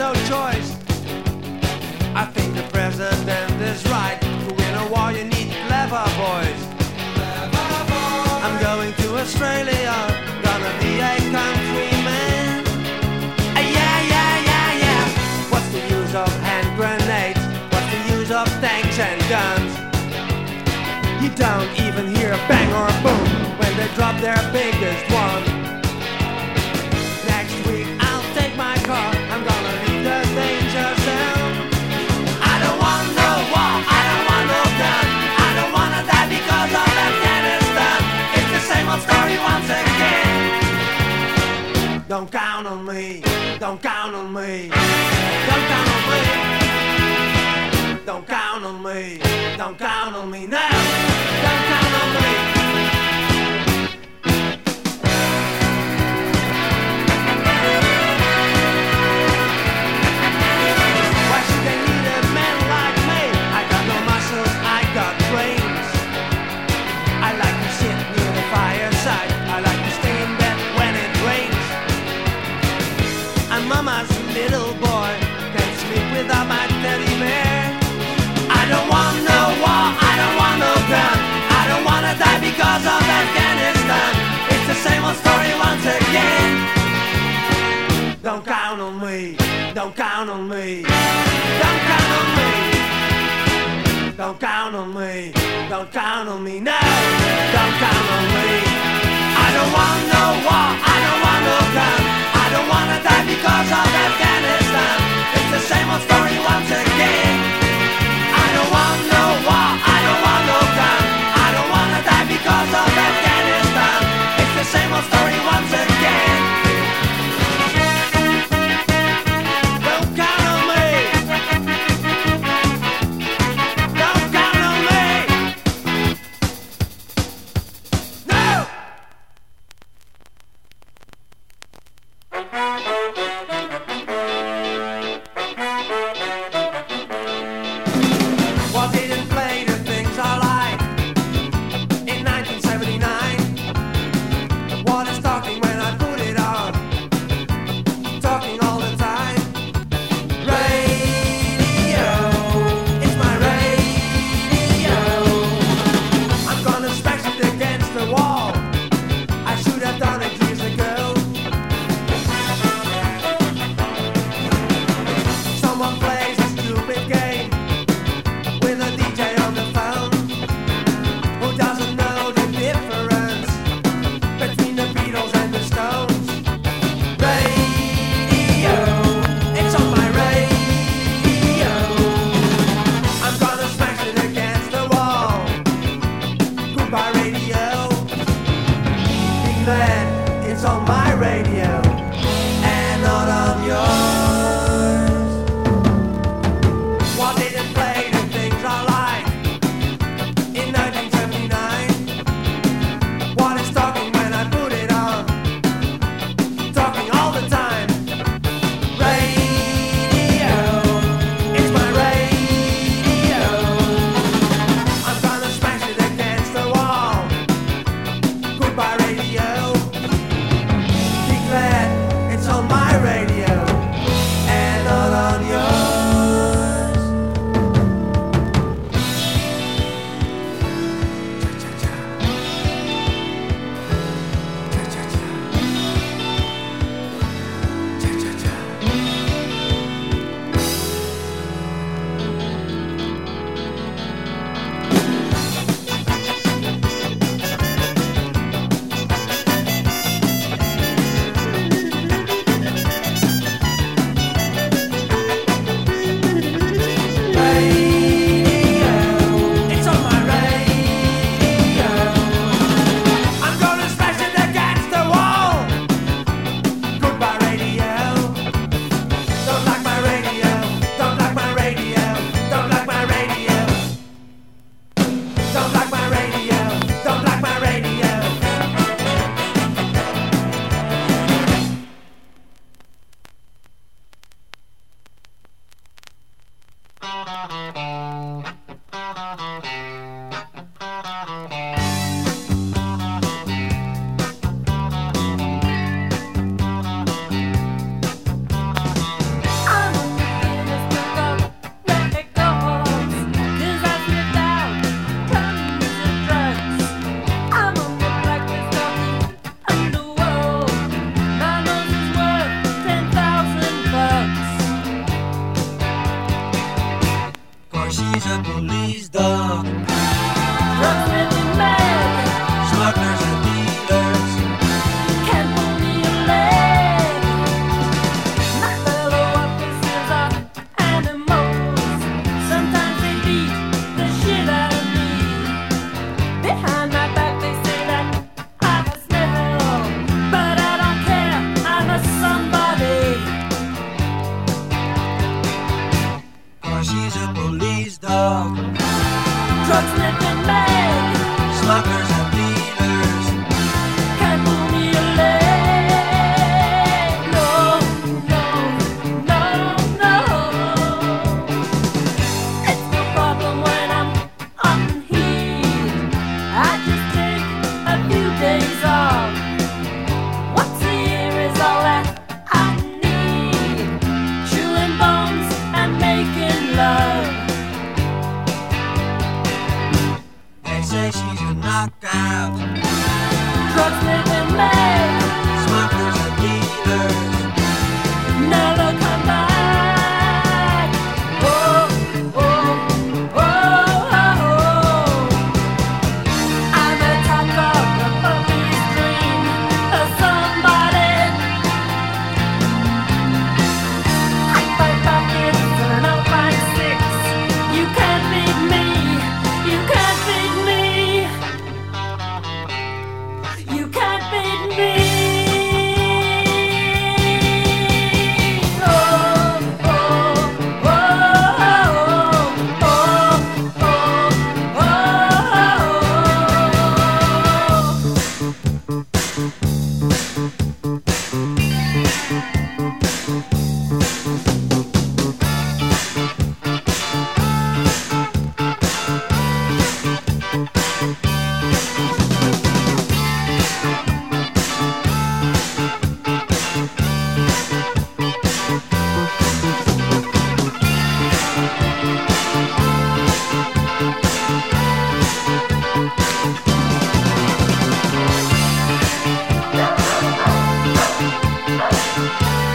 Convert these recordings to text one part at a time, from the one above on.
no choice. I think the president is right. To win a war you need clever boys. I'm going to Australia, gonna be a countryman. Yeah. What's the use of hand grenades? What's the use of tanks and guns? You don't even hear a bang or a boom when they drop their biggest one. Next week I'll take my car, I'm gonna leave the danger zone. I don't want no war, I don't want no gun, I don't wanna die because of Afghanistan. It's the same old story once again. Don't count on me, don't count on me, don't count on me. Don't count on me, don't count on me now. Don't count on me. Why should they need a man like me? I got no muscles, I got brains. I like to sit near the fireside, I like to stay in bed when it rains. I'm mama's little boy, can't sleep without my teddy bear. I don't want no war, I don't want no gun, I don't wanna die because of Afghanistan. It's the same old story once again. Don't count on me, don't count on me, don't count on me. Don't count on me, don't count on me now. Don't count on me. I don't want no war, I don't want no gun, I don't wanna die because of Afghanistan. It's the same old story once again. I don't want no war, I don't want no gun, I don't wanna die because of Afghanistan. It's the same old story once again. Don't count on me. Don't count on me. No.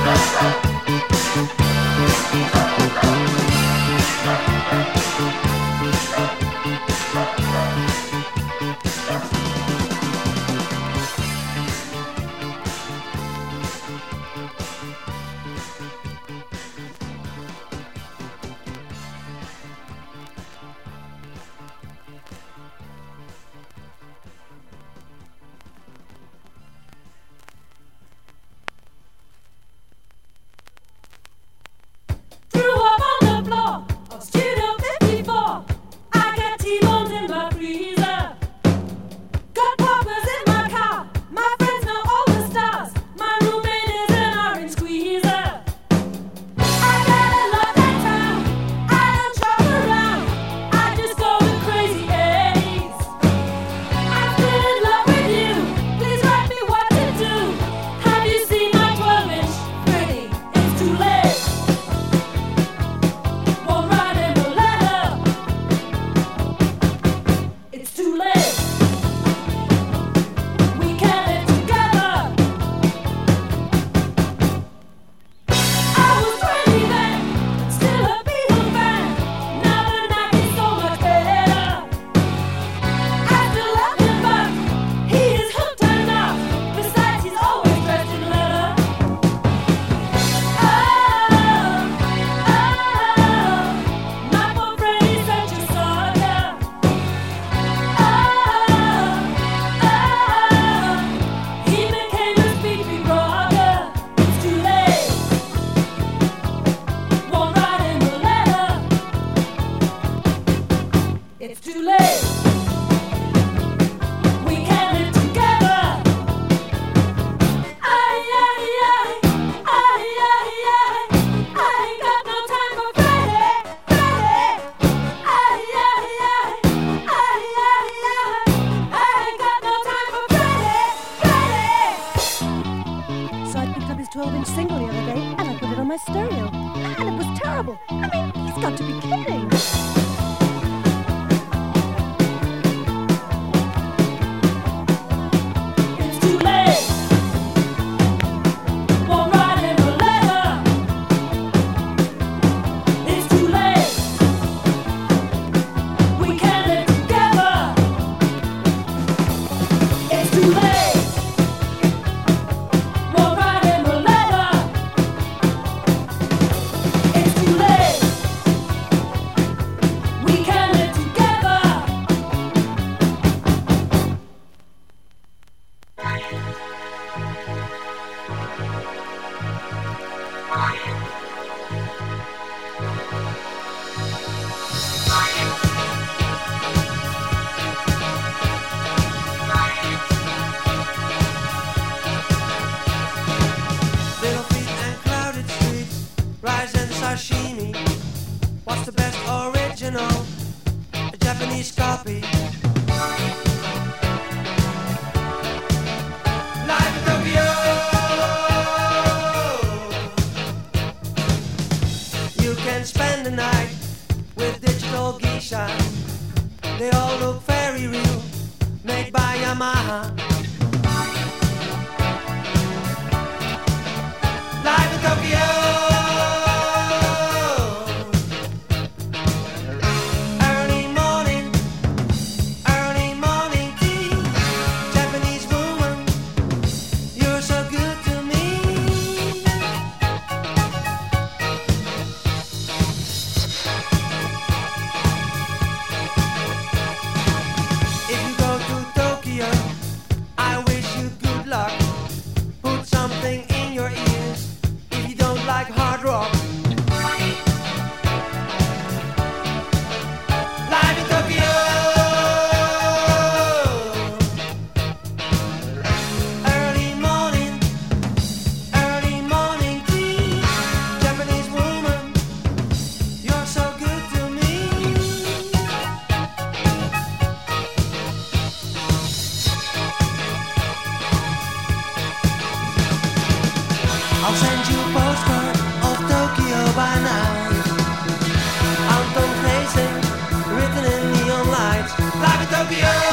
Tokyo.